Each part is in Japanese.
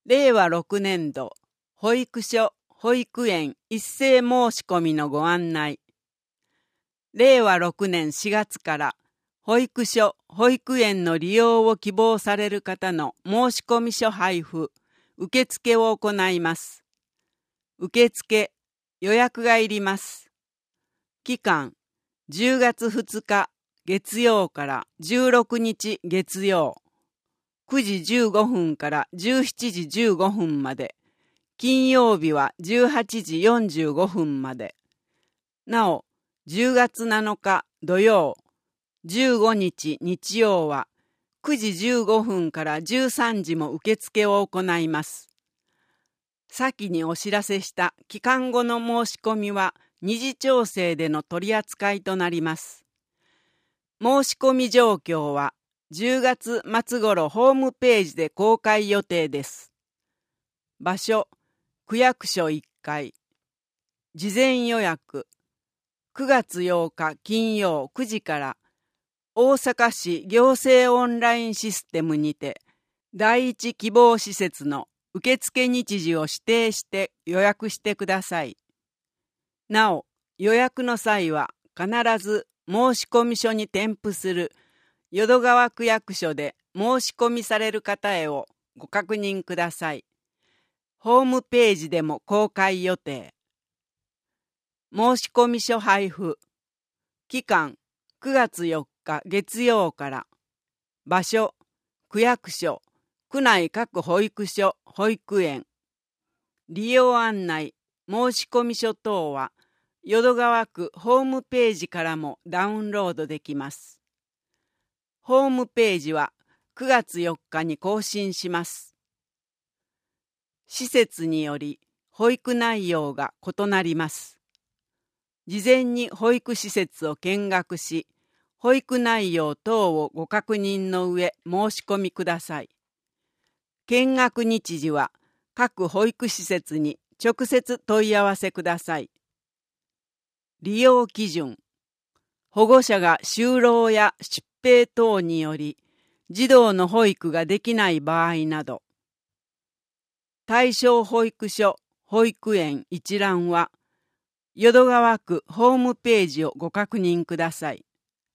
令和6年度保育所・保育園一斉申し込みのご案内。令和6年4月から保育所・保育園の利用を希望される方の申込書配布、受付を行います。受付、予約がいります。期間、10月2日月曜から16日月曜、9時15分から17時15分まで、金曜日は18時45分まで。なお、10月7日土曜、15日日曜は9時15分から13時も受付を行います。先にお知らせした期間後の申し込みは二次調整での取り扱いとなります。申し込み状況は10月末頃ホームページで公開予定です。場所、区役所1階。事前予約。9月8日金曜9時から大阪市行政オンラインシステムにて第一希望施設の受付日時を指定して予約してください。なお、予約の際は必ず申込書に添付する淀川区役所で申し込みされる方へをご確認ください。ホームページでも公開予定。申込書配布。期間、9月4日月曜から。場所、区役所、区内各保育所・保育園。利用案内、申込書等は、淀川区ホームページからもダウンロードできます。ホームページは9月4日に更新します。施設により保育内容が異なります。事前に保育施設を見学し、保育内容等をご確認の上申し込みください。見学日時は各保育施設に直接問い合わせください。利用基準。保護者が就労や疾病等により児童の保育ができない場合など。対象保育所・保育園一覧は淀川区ホームページをご確認ください。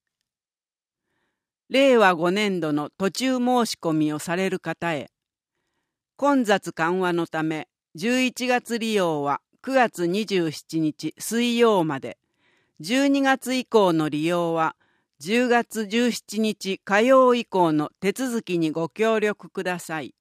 令和5年度の途中申し込みをされる方へ、混雑緩和のため11月利用は9月27日水曜まで、12月以降の利用は10月17日火曜以降の手続きにご協力ください。